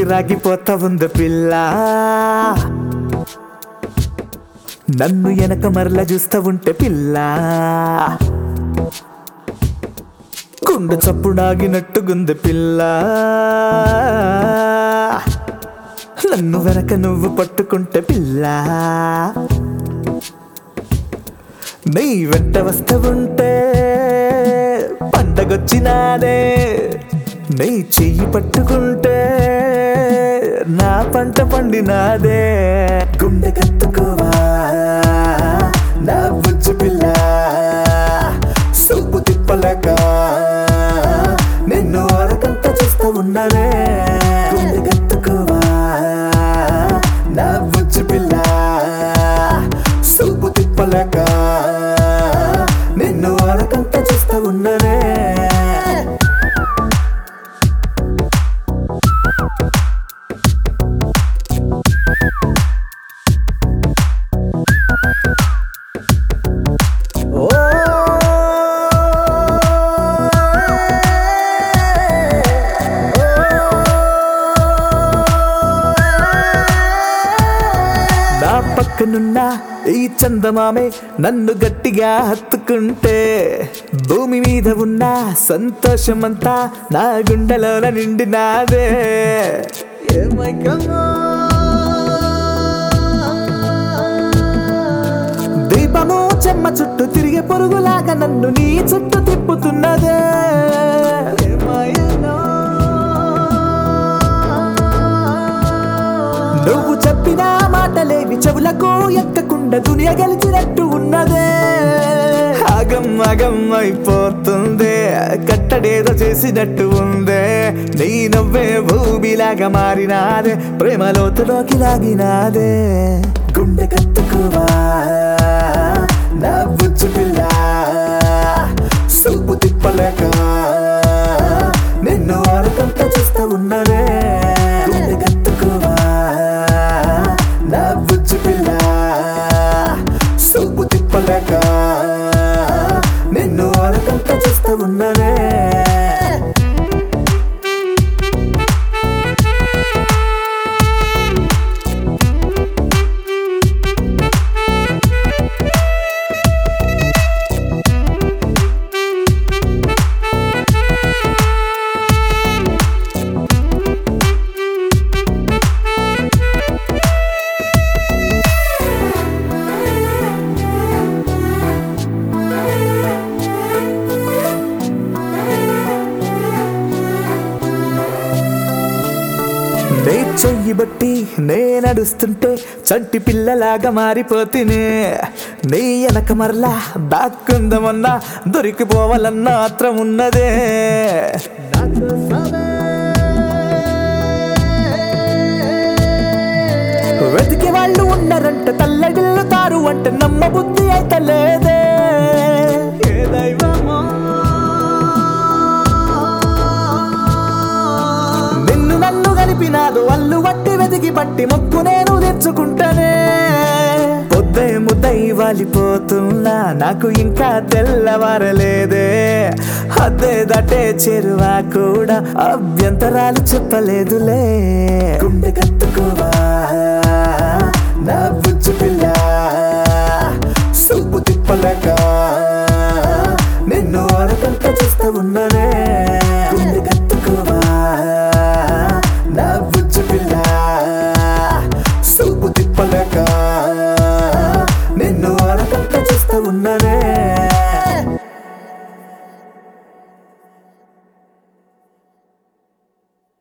ఊపిరాగిపోతా ఉంది పిల్ల నన్ను వెనక మరల చూస్తా ఉంటే పిల్ల గుండె చప్పుడాగినట్టుగుంది పిల్ల నన్ను వెనక నువ్వు పట్టుకుంటే పిల్ల నీ వెంట వస్తూ ఉంటే పండగొచ్చినాదే నీ చెయ్యి పట్టుకుంటే నా పంట పండినాదే గుండె కత్తుకోవా నా బుజ్జి పిల్ల సూపు తిప్పలేక నిన్ను అరకంట చూస్తూ ఉన్నానే గుండె కత్తుకోవా నా బుజ్జి పిల్ల సూపు తిప్పలేక నిన్ను అరకంట చూస్తూ ఉన్నానే నా పక్కనున్న ఈ చందమామే నన్ను గట్టిగా హత్తుకుంటే భూమి మీద ఉన్న సంతోషమంతా నా గుండెలోన నిండినాదే దీపము చెమ్మ చుట్టూ తిరిగే పొరుగులాగా నన్ను నీ చుట్టూ తిప్పుతున్నదే నువ్వు చెప్పిన మాటలేవి చెవులకు ఎక్కకుండా దునియా గెలిచినట్టు ఉన్నదే ఆగం ఆగం అయిపోతుంది కట్టడేదో చేసినట్టు ఉందే నీ నవ్వే భూమిలాగా మారినాదే ప్రేమ లోతులోకి లాగినాదే గుండె కత్తుకోవా నా బుజ్జి పిల్ల సూపు తిప్పలేక నిన్ను అరకంట చూస్తూ ఉన్నదే గుండె కత్తుకోవా నా బుజ్జి పిల్ల సూపు తిప్పలేక నిన్ను అరకంట చూస్తూ ఉన్నదే నే చెయ్యి బట్టి నే నడుస్తుంటే చంటి పిల్లలాగా మారిపోతేనే నీ వెనక మరలా దాక్కుందమన్నా దొరికిపోవాలన్న ఆత్రం ఉన్నదే వెతికే వాళ్ళు ఉన్నారంటే తల్లడిల్లుతారు అంటే నమ్మ బుద్ధి అయితే లేదే ఏ దైవమో నన్ను కలిపినాదు అల్లు వట్టి వెతికి పట్టి మొక్కు నేను తెచ్చుకుంటానే పొద్దే ముద్దై వాలిపోతున్నా నాకు ఇంకా తెల్లవారలేదే అద్దే దటే చెరువా కూడా అభ్యంతరాలు చెప్పలేదులే గుండె కత్తుకోవా నా బుజ్జి పిల్ల సూపు తిప్పలేక నిన్ను అరకంట చూస్తూ ఉన్నానే